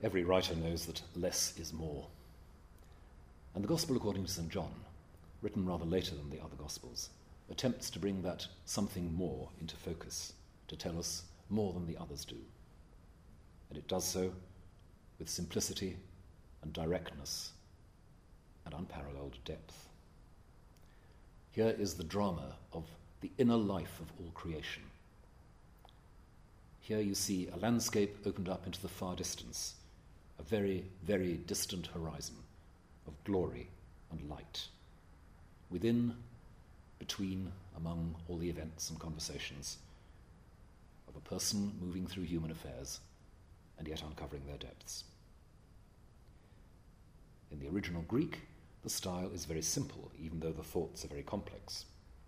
Every writer knows that less is more. And the Gospel according to St. John, written rather later than the other Gospels, attempts to bring that something more into focus, to tell us more than the others do. And it does so with simplicity and directness and unparalleled depth. Here is the drama of the inner life of all creation. Here you see a landscape opened up into the far distance, a very, very distant horizon of glory and light. Within, between, among all the events and conversations of a person moving through human affairs and yet uncovering their depths. In the original Greek, the style is very simple, even though the thoughts are very complex.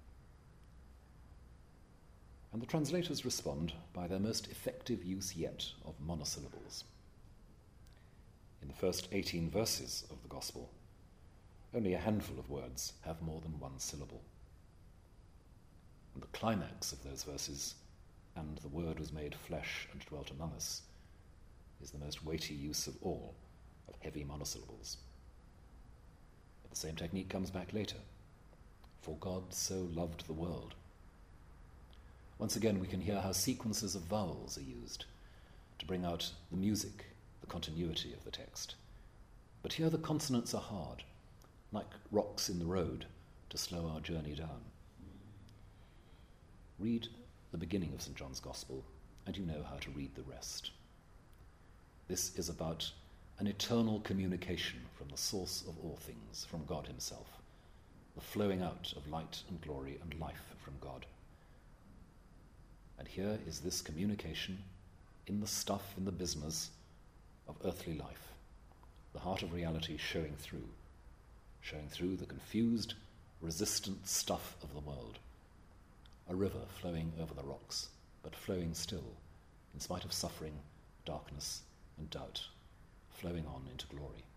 And the translators respond by their most effective use yet of monosyllables. In the first 18 verses of the Gospel, only a handful of words have more than one syllable. And the climax of those verses, "And the Word was made flesh and dwelt among us," is the most weighty use of all of heavy monosyllables. But the same technique comes back later. "For God so loved the world." Once again, we can hear how sequences of vowels are used to bring out the music, the continuity of the text. But here the consonants are hard, like rocks in the road, to slow our journey down. Read the beginning of St. John's Gospel, and you know how to read the rest. This is about an eternal communication from the source of all things, from God himself, the flowing out of light and glory and life from God. And here is this communication in the stuff, in the business of earthly life, the heart of reality showing through the confused, resistant stuff of the world. A river flowing over the rocks, but flowing still, in spite of suffering, darkness, and doubt, flowing on into glory.